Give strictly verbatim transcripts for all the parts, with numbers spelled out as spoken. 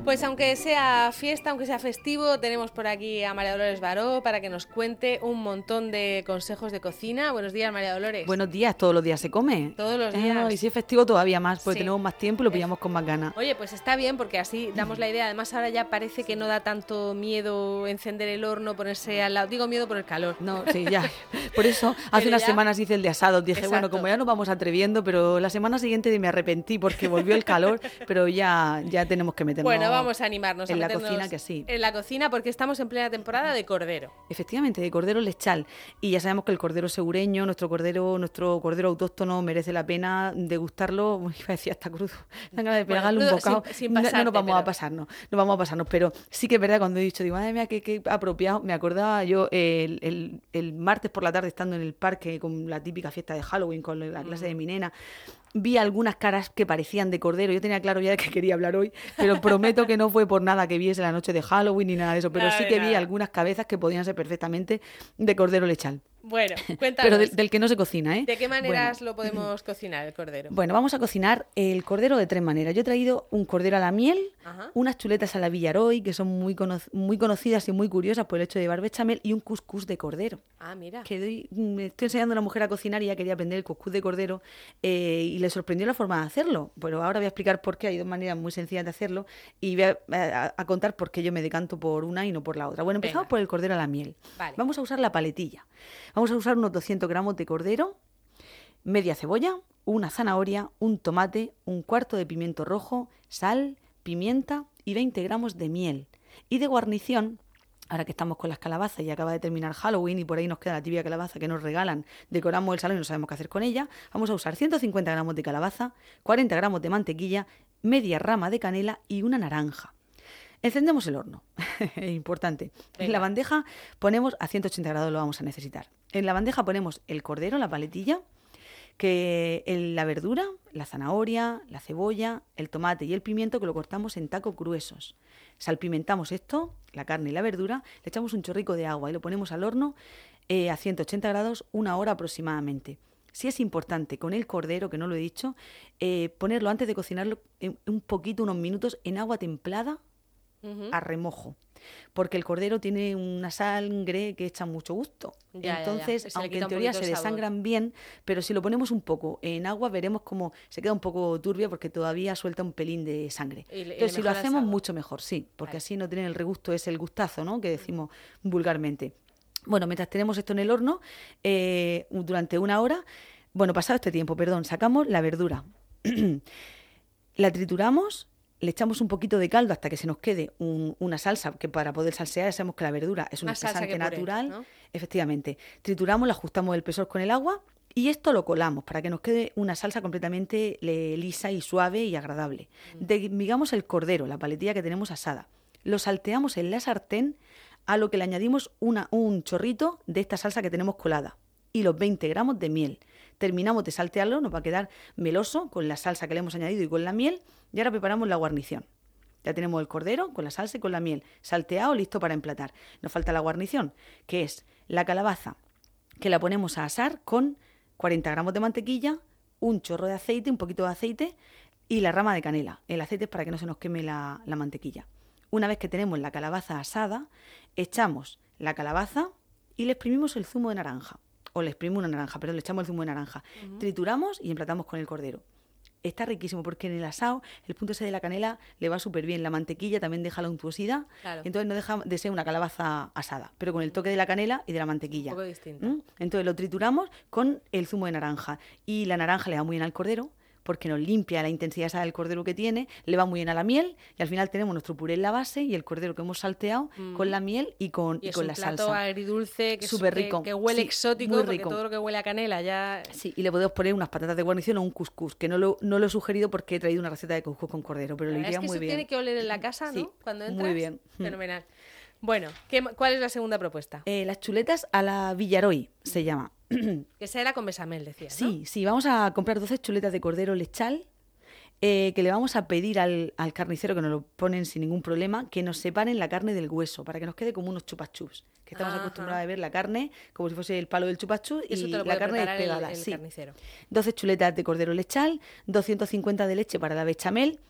Pues aunque sea fiesta, aunque sea festivo, tenemos por aquí a María Dolores Baró para que nos cuente un montón de consejos de cocina. Buenos días, María Dolores. Buenos días, todos los días se come. Todos los días. Ah, y si es festivo todavía más, porque Sí. tenemos más tiempo y lo pillamos con más ganas. Oye, pues está bien porque así damos la idea. Además ahora ya parece que no da tanto miedo encender el horno, ponerse al lado. Digo miedo por el calor. No, sí, ya. Por eso hace Pero unas ya... semanas hice el de asados. Dije, Exacto. bueno, como ya nos vamos atreviendo, pero la semana siguiente me arrepentí porque volvió el calor, pero ya, ya tenemos que meternos. Bueno, vamos a animarnos en a la meternos cocina, que sí. En la cocina porque estamos en plena temporada de cordero. Efectivamente, de cordero lechal. Y ya sabemos que el cordero segureño, nuestro cordero, nuestro cordero autóctono, merece la pena degustarlo. Uy, iba a decir hasta crudo. Dan ganas de Bueno, pegarle crudo, un bocado. sin- sin no, pasarte, no nos vamos pero- a pasarnos, no vamos a pasarnos. Pero sí que es verdad, cuando he dicho, digo, madre mía, qué, qué apropiado. Me acordaba yo el, el, el martes por la tarde estando en el parque con la típica fiesta de Halloween, con la clase de mi nena. Vi algunas caras que parecían de cordero. Yo tenía claro ya de que quería hablar hoy, pero prometo que no fue por nada que viese la noche de Halloween ni nada de eso. Pero Nada sí de que vi nada. algunas cabezas que podían ser perfectamente de cordero lechal. Bueno, cuéntanos. Pero del, del que no se cocina, ¿eh? ¿De qué maneras Bueno. lo podemos cocinar el cordero? Bueno, vamos a cocinar el cordero de tres maneras. Yo he traído un cordero a la miel, Ajá. unas chuletas a la Villaroy, que son muy, cono- muy conocidas y muy curiosas por el hecho de llevar bechamel, y un cuscús de cordero. Ah, mira. Que doy- me estoy enseñando a una mujer a cocinar y ella quería aprender el cuscús de cordero eh, y le sorprendió la forma de hacerlo. Pero ahora voy a explicar por qué. Hay dos maneras muy sencillas de hacerlo y voy a, a- a contar por qué yo me decanto por una y no por la otra. Bueno, empezamos Venga. por el cordero a la miel. Vale. Vamos a usar la paletilla. Vamos a usar unos doscientos gramos de cordero, media cebolla, una zanahoria, un tomate, un cuarto de pimiento rojo, sal, pimienta y veinte gramos de miel. Y de guarnición, ahora que estamos con las calabazas y acaba de terminar Halloween y por ahí nos queda la tibia calabaza que nos regalan, decoramos el salón y no sabemos qué hacer con ella, vamos a usar ciento cincuenta gramos de calabaza, cuarenta gramos de mantequilla, media rama de canela y una naranja. Encendemos el horno, importante. En Venga. la bandeja ponemos, a ciento ochenta grados lo vamos a necesitar. En la bandeja ponemos el cordero, la paletilla, que el- la verdura, la zanahoria, la cebolla, el tomate y el pimiento que lo cortamos en tacos gruesos. Salpimentamos esto, la carne y la verdura, le echamos un chorrico de agua y lo ponemos al horno eh, a ciento ochenta grados una hora aproximadamente. Sí es importante con el cordero, que no lo he dicho, eh, ponerlo antes de cocinarlo en- un poquito, unos minutos, en agua templada Ujú. a remojo, porque el cordero tiene una sangre que echa mucho gusto. Ya, ya, ya. Entonces, Se le aunque quita en un teoría poquito se el sabor. desangran bien, pero si lo ponemos un poco en agua, veremos cómo se queda un poco turbia porque todavía suelta un pelín de sangre. Y le- y le Entonces, si lo mejora el hacemos, sabor. mucho mejor, sí, porque Vale. así no tiene el regusto, es el gustazo, ¿no?, que decimos vulgarmente. Bueno, mientras tenemos esto en el horno, eh, durante una hora, bueno, pasado este tiempo, perdón, sacamos la verdura. La trituramos, le echamos un poquito de caldo hasta que se nos quede un- una salsa, que para poder salsear ya sabemos que la verdura es un Más salsa espesante que puré, natural. ¿no? Efectivamente. Trituramos, le ajustamos el espesor con el agua y esto lo colamos para que nos quede una salsa completamente le- lisa y suave y agradable. Mm. Desmigamos el cordero, la paletilla que tenemos asada. Lo salteamos en la sartén, a lo que le añadimos una, un chorrito de esta salsa que tenemos colada y los veinte gramos de miel. Terminamos de saltearlo, nos va a quedar meloso con la salsa que le hemos añadido y con la miel. Y ahora preparamos la guarnición. Ya tenemos el cordero con la salsa y con la miel salteado, listo para emplatar. Nos falta la guarnición, que es la calabaza, que la ponemos a asar con cuarenta gramos de mantequilla, un chorro de aceite, un poquito de aceite y la rama de canela. El aceite es para que no se nos queme la, la mantequilla. Una vez que tenemos la calabaza asada, echamos la calabaza y le exprimimos el zumo de naranja. O le exprimimos una naranja, pero le echamos el zumo de naranja. Uh-huh. Trituramos y emplatamos con el cordero. Está riquísimo porque en el asado el punto ese de la canela le va súper bien. La mantequilla también deja la untuosidad. Claro. Entonces no deja de ser una calabaza asada, pero con el toque de la canela y de la mantequilla. Un poco distinto. ¿Mm? Entonces lo trituramos con el zumo de naranja. Y la naranja le va muy bien al cordero porque nos limpia la intensidad esa del cordero que tiene, le va muy bien a la miel y al final tenemos nuestro puré en la base y el cordero que hemos salteado mm. con la miel y con, y y es con un la plato salsa. agridulce que, súper que, rico, que huele sí, exótico, muy porque rico. todo lo que huele a canela ya... Sí, y le podemos poner unas patatas de guarnición o un cuscús, que no lo, no lo he sugerido porque he traído una receta de cuscús con cordero, pero le iría es que muy eso bien. Tiene que oler en la casa, ¿no? Sí, Cuando entras. muy bien. Fenomenal. Bueno, ¿qué, ¿cuál es la segunda propuesta? Eh, las chuletas a la Villaroy se llama. Que esa era con bechamel, decías, Sí, ¿no? sí, vamos a comprar doce chuletas de cordero lechal, eh, que le vamos a pedir al, al carnicero, que nos lo ponen sin ningún problema, que nos separen la carne del hueso, para que nos quede como unos chupas chups. Que estamos Ajá. acostumbrados a ver la carne como si fuese el palo del chupas chups y Eso te lo la puede carne preparar despegada. el, el sí. carnicero. doce chuletas de cordero lechal, doscientos cincuenta de leche para la bechamel,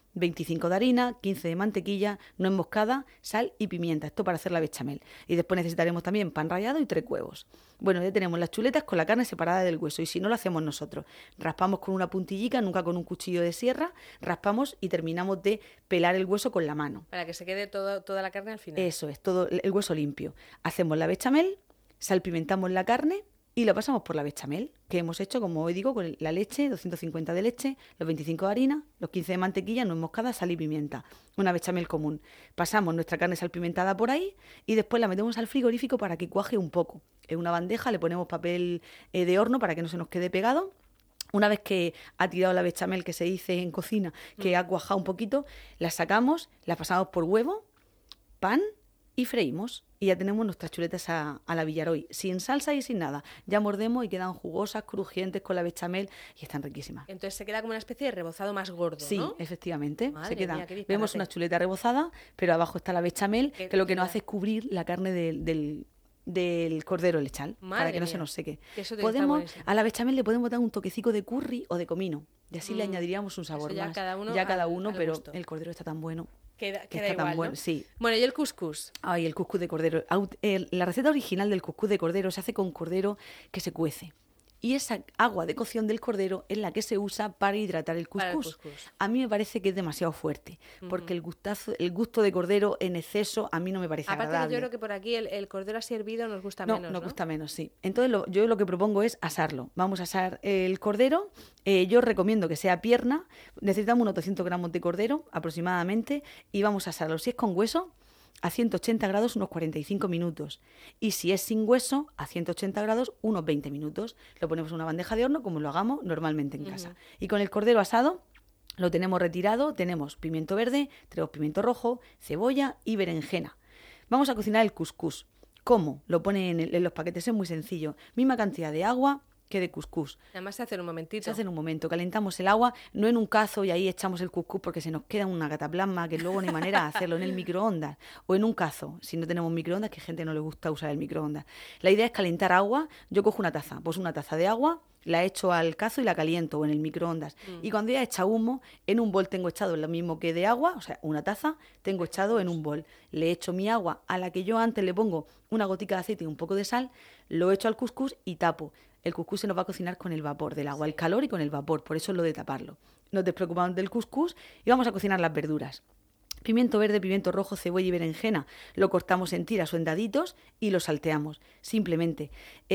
veinticinco de harina, quince de mantequilla, nuez moscada, sal y pimienta. Esto para hacer la bechamel. Y después necesitaremos también pan rallado y tres huevos. Bueno, ya tenemos las chuletas con la carne separada del hueso. Y si no, lo hacemos nosotros. Raspamos con una puntillica, nunca con un cuchillo de sierra. Raspamos y terminamos de pelar el hueso con la mano. Para que se quede todo, toda la carne al final. Eso es, todo el hueso limpio. Hacemos la bechamel, salpimentamos la carne y lo pasamos por la bechamel, que hemos hecho, como hoy digo, con la leche, doscientos cincuenta de leche, los veinticinco de harina, los quince de mantequilla, nuez moscada, sal y pimienta. Una bechamel común. Pasamos nuestra carne salpimentada por ahí y después la metemos al frigorífico para que cuaje un poco. En una bandeja le ponemos papel eh, de horno para que no se nos quede pegado. Una vez que ha tirado la bechamel, que se dice en cocina, que ha cuajado un poquito, la sacamos, la pasamos por huevo, pan y freímos. Y ya tenemos nuestras chuletas a, a la Villaroy, sin salsa y sin nada. Ya mordemos y quedan jugosas, crujientes con la bechamel y están riquísimas. Entonces se queda como una especie de rebozado más gordo, sí, ¿no? Sí, efectivamente. Madre se queda. mía, qué disparate. Vemos una chuleta rebozada, pero abajo está la bechamel, Qué que lo que nos rica. hace es cubrir la carne del... del del cordero lechal, Madre para que no mía. se nos seque. Que eso tiene que estar Podemos, buenísimo. a la bechamel le podemos dar un toquecico de curry o de comino, y así Mm. le añadiríamos un sabor Eso ya más. cada uno ya cada al- uno, al pero gusto. el cordero está tan bueno. Queda, que queda está tan igual, bueno, ¿no? sí. Bueno, y el couscous. Ay, el cuscús de cordero. Aut- el- la receta original del cuscús de cordero se hace con cordero que se cuece. Y esa agua de cocción del cordero es la que se usa para hidratar el Para el cuscús. cuscús. A mí me parece que es demasiado fuerte, porque el gustazo, el gusto de cordero en exceso a mí no me parece Aparte que agradable. yo creo que por aquí el, el cordero así hervido nos gusta No, menos, ¿no? nos gusta menos, sí. Entonces lo- yo lo que propongo es asarlo. Vamos a asar el cordero. Eh, yo recomiendo que sea pierna. Necesitamos unos doscientos gramos de cordero aproximadamente y vamos a asarlo. Si es con hueso, a ciento ochenta grados unos cuarenta y cinco minutos. Y si es sin hueso, a ciento ochenta grados unos veinte minutos. Lo ponemos en una bandeja de horno como lo hagamos normalmente en casa. Y con el cordero asado lo tenemos retirado. Tenemos pimiento verde, tenemos pimiento rojo, cebolla y berenjena. Vamos a cocinar el cuscús. ¿Cómo? Lo ponen en, el- en los paquetes, es muy sencillo. Misma cantidad de agua que de cuscús. Además se hace en un momentito. Se hace en un momento, calentamos el agua, no en un cazo y ahí echamos el cuscús porque se nos queda una cataplasma que luego no hay manera de hacerlo en el microondas o en un cazo, si no tenemos microondas, que a gente no le gusta usar el microondas. La idea es calentar agua, yo cojo una taza, pues una taza de agua, la echo al cazo y la caliento o en el microondas. Mm. Y cuando ya echa humo, en un bol tengo echado lo mismo que de agua, o sea, una taza, tengo echado en un bol. Le echo mi agua a la que yo antes le pongo una gotica de aceite y un poco de sal, lo echo al cuscús y tapo. El cuscús se nos va a cocinar con el vapor del agua, el calor y con el vapor, por eso es lo de taparlo. Nos despreocupamos del cuscús y vamos a cocinar las verduras. Pimiento verde, pimiento rojo, cebolla y berenjena. Lo cortamos en tiras o en daditos y lo salteamos, simplemente.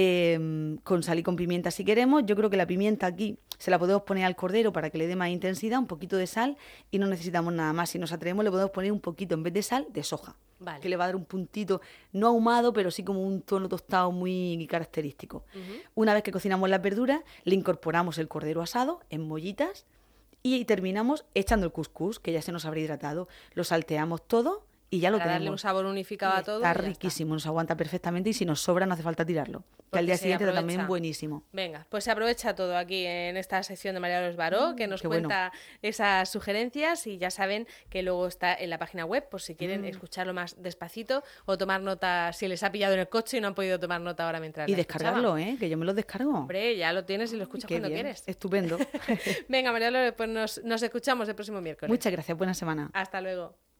Eh, con sal y con pimienta si queremos. Yo creo que la pimienta aquí se la podemos poner al cordero para que le dé más intensidad, un poquito de sal y no necesitamos nada más. Si nos atrevemos le podemos poner un poquito, en vez de sal, de soja. Vale. Que le va a dar un puntito, no ahumado, pero sí como un tono tostado muy característico. Uh-huh. Una vez que cocinamos las verduras, le incorporamos el cordero asado en mollitas y terminamos echando el cuscús, que ya se nos habrá hidratado. Lo salteamos todo y ya lo Para tenemos. darle un sabor unificado a todo. Está riquísimo, nos aguanta perfectamente y si nos sobra no hace falta tirarlo. Que al día siguiente está también buenísimo. Venga, pues se aprovecha todo aquí en esta sección de María Dolores Baró, que nos Qué cuenta bueno. esas sugerencias y ya saben que luego está en la página web por si quieren mm. escucharlo más despacito o tomar nota si les ha pillado en el coche y no han podido tomar nota ahora mientras Y descargarlo, ¿eh? Que yo me lo descargo. Hombre, ya lo tienes y lo escuchas Qué cuando bien. quieres. Estupendo. Venga, María Dolores, pues nos, nos escuchamos el próximo miércoles. Muchas gracias, buena semana. Hasta luego.